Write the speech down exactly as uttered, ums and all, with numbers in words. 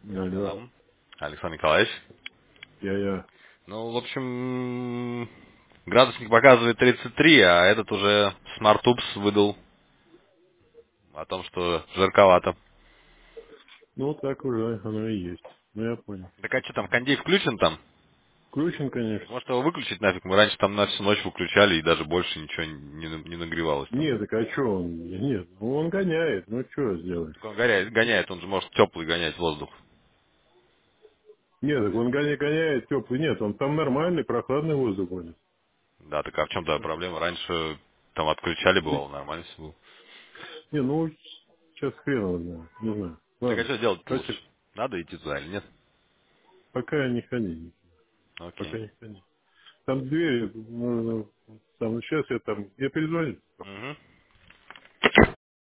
Алло, Да. Александр Николаевич. я-я. Ну, в общем, градусник показывает тридцать три, а этот уже SmartUps выдал о том, что жарковато. Ну, так уже оно и есть. Ну, я понял. Так а что там, кондей включен там? Включен, конечно. Может его выключить нафиг? Мы раньше там на всю ночь выключали и даже больше ничего не, на- не нагревалось там. Нет, так а что он? Нет, ну он гоняет. Ну, что сделаешь? Так он гоняет, гоняет, он же может теплый гонять воздух. Нет, так он гоняет, гоняет теплый. Нет, он там нормальный, прохладный воздух гонит. Да, так а в чем тогда проблема? Раньше там отключали, Да- бывало, нормально все было. Не, ну, сейчас хрен его знает. Не знаю. Так а Ладно, что делать-то давайте лучше? Надо идти туда или нет? пока не ходи. Пока Окей. не ходи. Там двери, ну, ну, там, сейчас я там, я перезвоню. Угу.